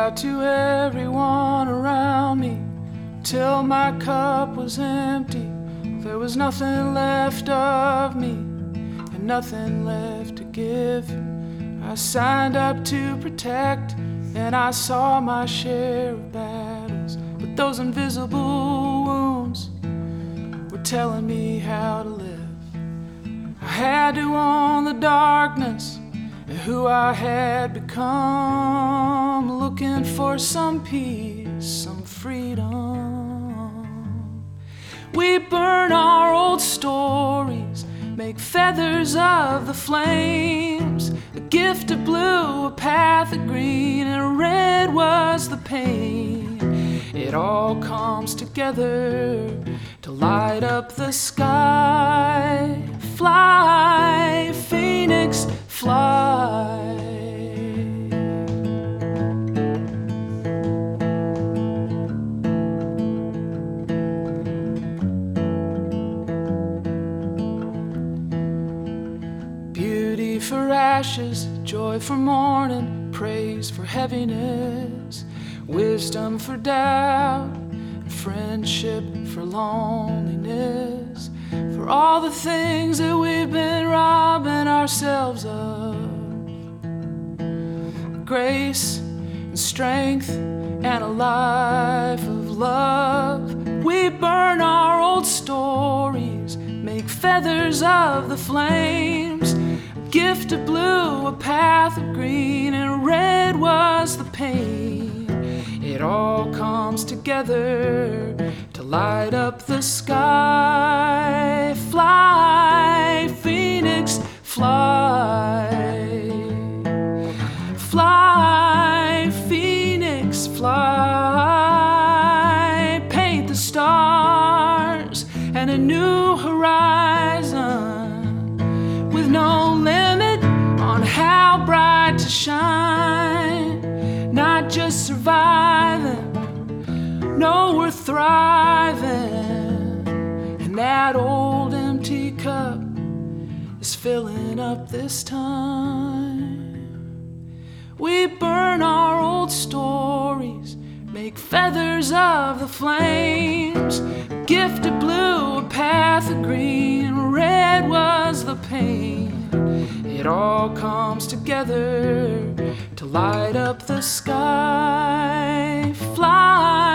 out to everyone around me till my cup was empty. There was nothing left of me and nothing left to give. I signed up to protect and I saw my share of battles, but those invisible wounds were telling me how to live. I had to own the darkness and who I had become, looking for some peace, some freedom. We burn our old stories, make feathers of the flames, a gift of blue, a path of green, and red was the pain. It all comes together to light up the sky. Fly, Phoenix, fly. Beauty for ashes, joy for mourning, praise for heaviness, wisdom for doubt, and friendship for loneliness, for all the things that we've been robbing ourselves of. Grace and strength and a life of love. We burn our old stories, make feathers of the flames, a gift of blue, a path of green, and red was the pain. It all comes together to light up the sky. Fly, Phoenix, fly. Fly, Phoenix, fly. Paint the stars and a new horizon, with no limit on how bright to shine. Not just surviving, no, we're thriving. And that old empty cup is filling up this time. We burn our old stories, make feathers of the flames, a gift of blue, a path of green, red was the pain. It all comes together to light up the sky. Fly,